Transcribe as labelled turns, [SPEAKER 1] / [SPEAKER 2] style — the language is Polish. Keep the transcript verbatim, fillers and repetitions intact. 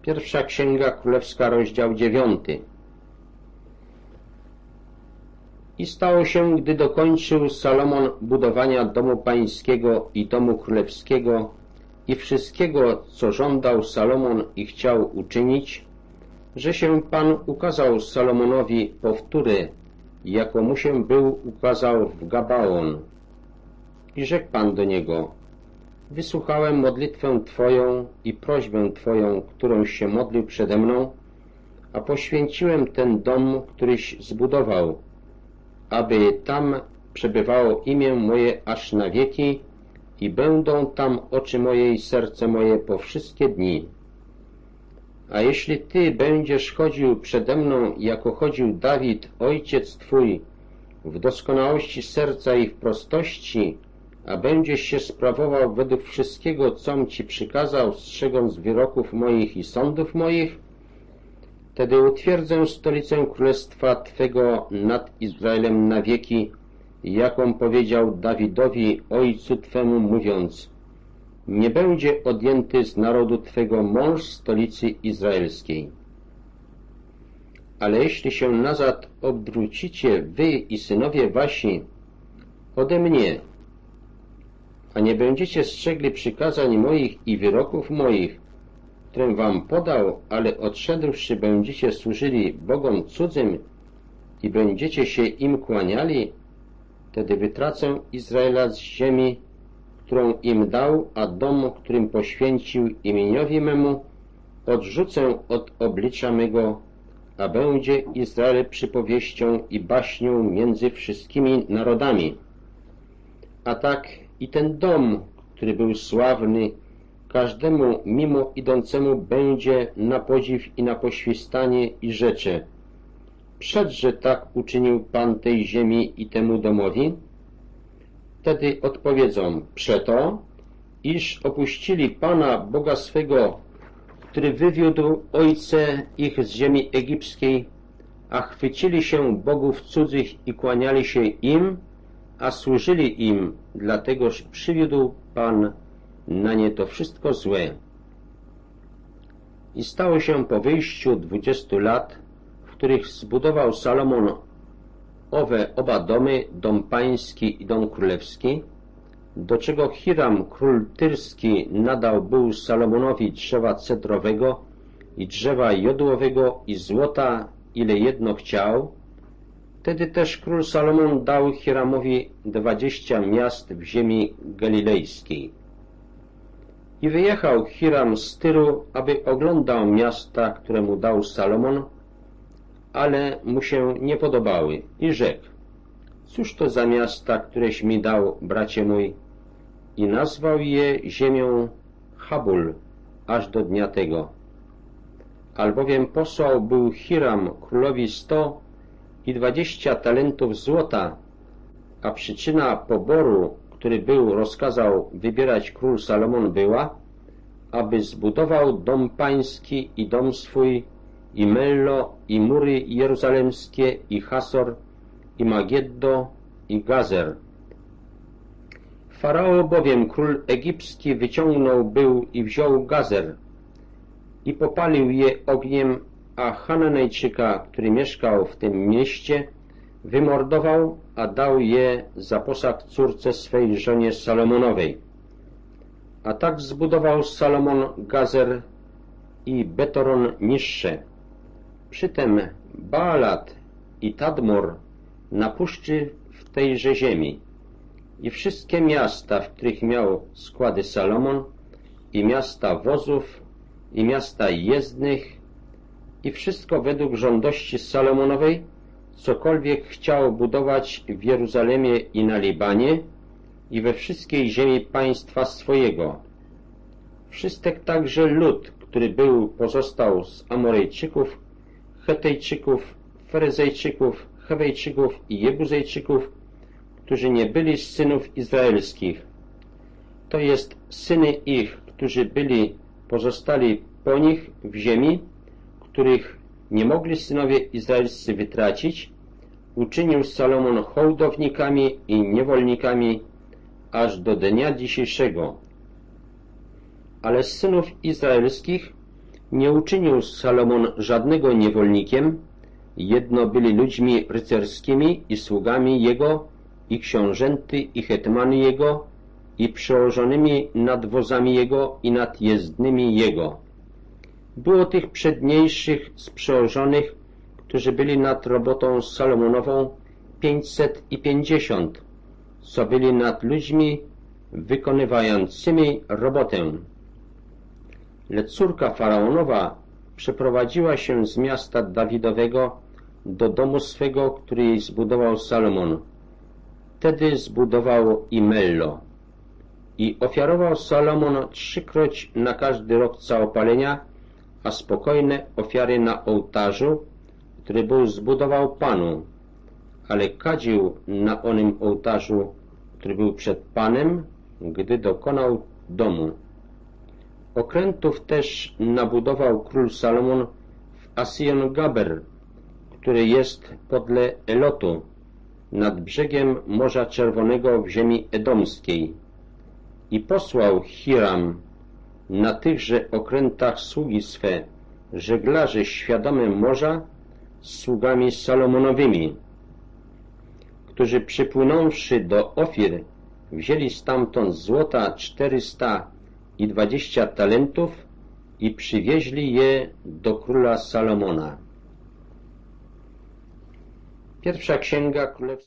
[SPEAKER 1] Pierwsza Księga Królewska, rozdział dziewiąty. I stało się, gdy dokończył Salomon budowania domu pańskiego i domu królewskiego i wszystkiego, co żądał Salomon i chciał uczynić, że się Pan ukazał Salomonowi powtóry, jako mu się był ukazał w Gabaon. I rzekł Pan do niego: wysłuchałem modlitwę Twoją i prośbę Twoją, którą się modlił przede mną, a poświęciłem ten dom, któryś zbudował, aby tam przebywało imię moje aż na wieki i będą tam oczy moje i serce moje po wszystkie dni. A jeśli Ty będziesz chodził przede mną, jako chodził Dawid, ojciec Twój, w doskonałości serca i w prostości, a będziesz się sprawował według wszystkiego, com Ci przykazał, strzegąc wyroków moich i sądów moich, wtedy utwierdzę stolicę królestwa Twego nad Izraelem na wieki, jaką powiedział Dawidowi, ojcu Twemu, mówiąc: nie będzie odjęty z narodu Twego mąż stolicy izraelskiej. Ale jeśli się nazad obrócicie wy i synowie wasi ode mnie, a nie będziecie strzegli przykazań moich i wyroków moich, którym wam podał, ale odszedłszy będziecie służyli bogom cudzym i będziecie się im kłaniali, wtedy wytracę Izraela z ziemi, którą im dał, a dom, którym poświęcił imieniowi memu, odrzucę od oblicza mego, a będzie Izrael przypowieścią i baśnią między wszystkimi narodami. A tak i ten dom, który był sławny, każdemu mimo idącemu będzie na podziw i na poświstanie i rzecze: przedże tak uczynił Pan tej ziemi i temu domowi? Wtedy odpowiedzą: przeto, iż opuścili Pana Boga swego, który wywiódł ojce ich z ziemi egipskiej, a chwycili się bogów cudzych i kłaniali się im, a służyli im, dlategoż przywiódł Pan na nie to wszystko złe. I stało się po wyjściu dwudziestu lat, w których zbudował Salomon owe oba domy, dom pański i dom królewski, do czego Hiram, król tyrski, nadał był Salomonowi drzewa cedrowego i drzewa jodłowego i złota, ile jedno chciał. Wtedy też król Salomon dał Hiramowi dwadzieścia miast w ziemi galilejskiej. I wyjechał Hiram z Tyru, aby oglądał miasta, które mu dał Salomon, ale mu się nie podobały i rzekł: cóż to za miasta, któreś mi dał, bracie mój? I nazwał je ziemią Habul aż do dnia tego. Albowiem posłał był Hiram królowi sto i dwadzieścia talentów złota, a przyczyna poboru, który był rozkazał wybierać król Salomon, była, aby zbudował dom pański i dom swój, i Mello, i mury jeruzalemskie, i Hasor, i Mageddo, i Gazer. Farao bowiem, król egipski, wyciągnął był i wziął Gazer i popalił je ogniem, a Hananejczyka, który mieszkał w tym mieście, wymordował, a dał je za posag córce swej żonie Salomonowej. A tak zbudował Salomon Gazer i Betoron niższe. Przytem Baalat i Tadmor na puszczy w tejże ziemi i wszystkie miasta, w których miał składy Salomon, i miasta wozów, i miasta jezdnych, i wszystko według żądości Salomonowej, cokolwiek chciał budować w Jeruzalemie i na Libanie i we wszystkiej ziemi państwa swojego. Wszystek także lud, który był pozostał z Amorejczyków, Chetejczyków, Ferezejczyków, Hewejczyków i Jebuzejczyków, którzy nie byli z synów izraelskich, to jest syny ich, którzy byli pozostali po nich w ziemi, których nie mogli synowie izraelscy wytracić, uczynił Salomon hołdownikami i niewolnikami aż do dnia dzisiejszego. Ale z synów izraelskich Nie uczynił Salomon żadnego niewolnikiem, jedno byli ludźmi rycerskimi i sługami jego, i książęty, i hetmany jego, i przełożonymi nad wozami jego i nad jezdnymi jego. Było tych przedniejszych z przełożonych, którzy byli nad robotą Salomonową, pięćset i pięćdziesiąt, co byli nad ludźmi wykonywającymi robotę. Lecz córka faraonowa przeprowadziła się z miasta Dawidowego do domu swego, który jej zbudował Salomon. Wtedy zbudował i Mello. I ofiarował Salomon trzykroć na każdy rok całopalenia, a spokojne ofiary na ołtarzu, który był zbudował Panu, ale kadził na onym ołtarzu, który był przed Panem, gdy dokonał domu. Okrętów też nabudował król Salomon w Asjon-Gaber, który jest podle Elotu, nad brzegiem Morza Czerwonego w ziemi edomskiej. I posłał Hiram na tychże okrętach sługi swe, żeglarzy świadome morza, z sługami Salomonowymi, którzy przypłynąwszy do Ofir, wzięli stamtąd złota czterysta i dwadzieścia talentów i przywieźli je do króla Salomona. Pierwsza Księga Królewska.